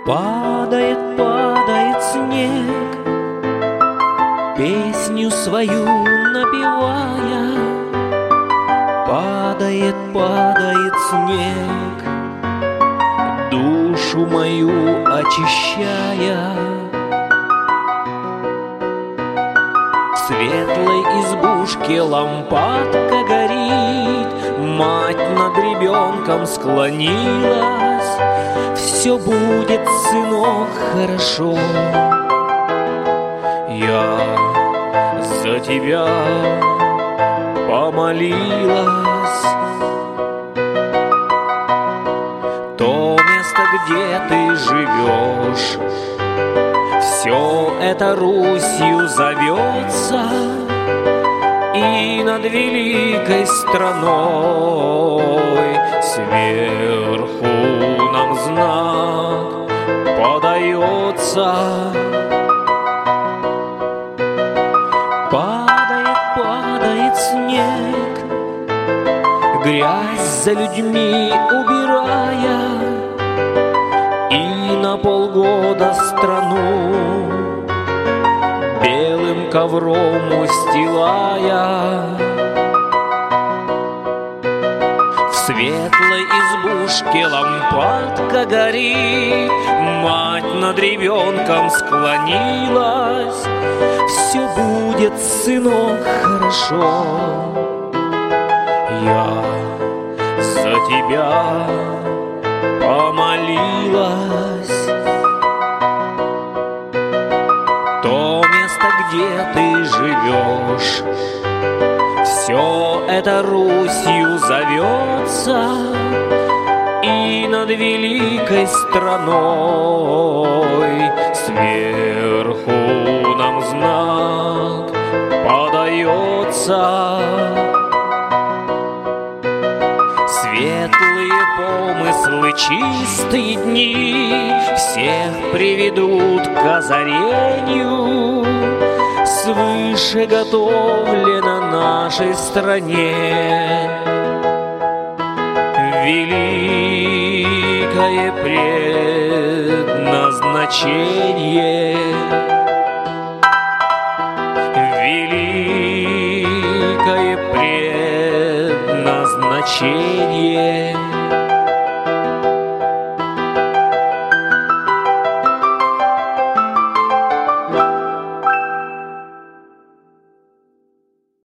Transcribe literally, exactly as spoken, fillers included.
Падает, падает снег, песню свою напевая. Падает, падает снег, душу мою очищая. В светлой избушке лампадка горит, мать над ребенком склонилась. Все будет, сынок, хорошо. Я за тебя помолилась. То место, где ты живешь, все это Русью зовется, и над великой страной сверху нам знак подается. Падает, падает снег, грязь за людьми убирая, и на полгода страну белым ковром устилая. В светлой избушке лампадка горит, мать над ребенком склонилась. Все будет, сынок, хорошо. Я за тебя помолилась. То место, где ты живешь, все это Русью зовется, и над великой страной сверху нам знак подается. Светлые помыслы, чистые дни всех приведут к озарению. Свыше готовлено нашей стране великое предназначение. Великое предназначение.